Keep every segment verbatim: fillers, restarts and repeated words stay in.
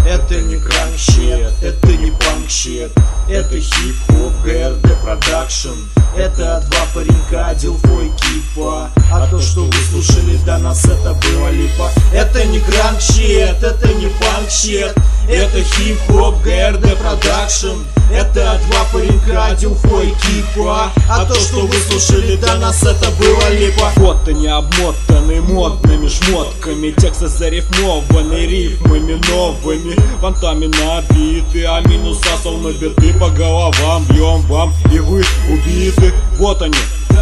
Это не кранк-щит, это не панк-щит, это хип-хоп, ГРД продакшн. Это два паренька, Дилфо и Кипа. А то, что вы слушали до нас, это было липа. Это не кранк-щит, это не панк-щит, это хип-хоп, ГРД продакшн. Это два паренька, Дилфо и Кипа. А то, что вы слушали до нас, это было липа. Вот они обмотаны модными шмотками, тексты зарифмованы рифмами новыми, фонтами набиты, а минуса словно биты по головам бьем вам, и вы убиты. Вот они,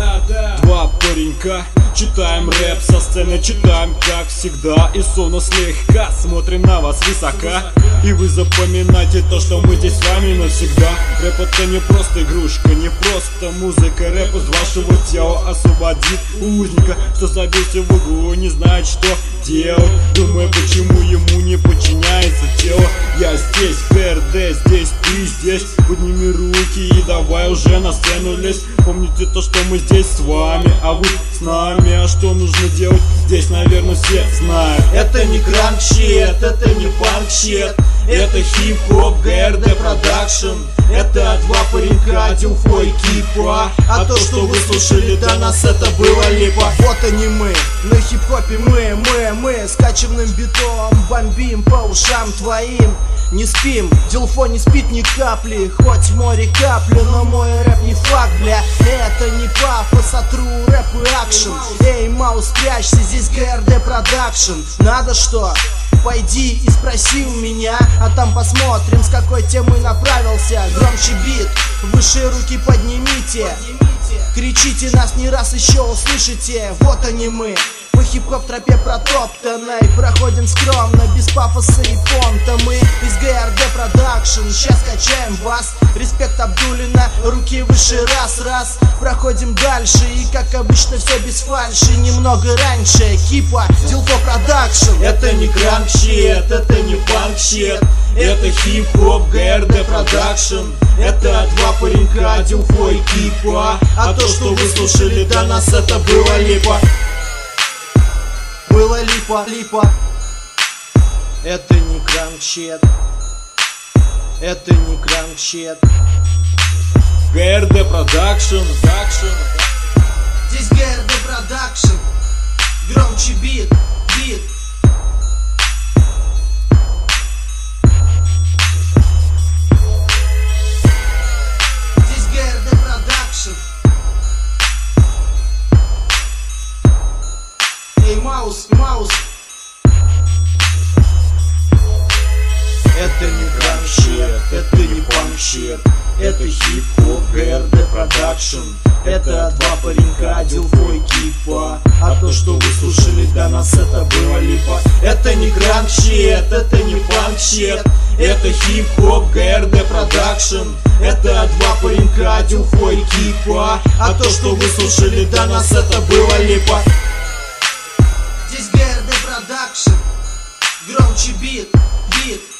два паренька, читаем рэп со сцены, читаем как всегда, и словно слегка смотрим на вас высока. И вы запоминайте то, что мы здесь с вами навсегда. Рэп это не просто игрушка, не просто музыка. Рэп из вашего тела освободит узника, что забился в углу, не знает, что делать. Думаю, почему ему не подчиняется тело. Я здесь, ГРД, здесь, ты здесь. Подними руки и давай уже на сцену лезь. Помните то, что мы здесь с вами, а вы с нами. А что нужно делать здесь, наверное, все знают. Это не кранк-щит, это не панк-щит, это хип-хоп, ГРД продакшн. Это два паренька, Дилфо и Кипа. А то, что вы слушали до нас, это было липа. Вот они мы, на хип-хопе мы, мы, мы с качевным битом бомбим по ушам твоим. Не спим, Дилфо не спит ни капли, хоть в море капли, но мой рэп не факт, бля. Это не пафос, а тру рэп и акшн. Эй, Маус, прячься, здесь ГРД продакшн. Надо что? Пойди и спроси у меня, а там посмотрим, с какой темой направился. Громче бит, выше руки поднимите, кричите, нас не раз еще услышите. Вот они мы, по хип-хоп тропе протоптанной, проходим скромно, без пафоса и понта. Мы из ГРД продакшн, сейчас качаем вас. Респект Абдулина, руки выше, раз, раз. Проходим дальше, и как обычно все без фальши. Немного раньше, Кипа, Дилфо продакшн. Это не кранк-щит, это не панк-щит, это хип-хоп, ГРД продакшн. Это два паренька, Дилфо и Кипа. А то, что вы слушали до нас, это было липа. Было липа, липа. Это не кранк-щит, это не кранк-щит, ГРД продакшн. Здесь ГРД продакшн. Громче бит, бит. Здесь ГРД продакшн. Эй, Маус, Маус. Это не кранк-щит, это не панк-щит, это хип-хоп, ГРД продакшн. Это два паренька, Дилфо и Кипа. А то, что вы слушали до нас, это было липа. Это не кранк-щит, это не панк-щит, это хип-хоп, ГРД продакшн. Это два паренька, Дилфо и Кипа. А то, что вы слушали до нас, это было липа. Здесь ГРД продакшн. Громче бит, бит.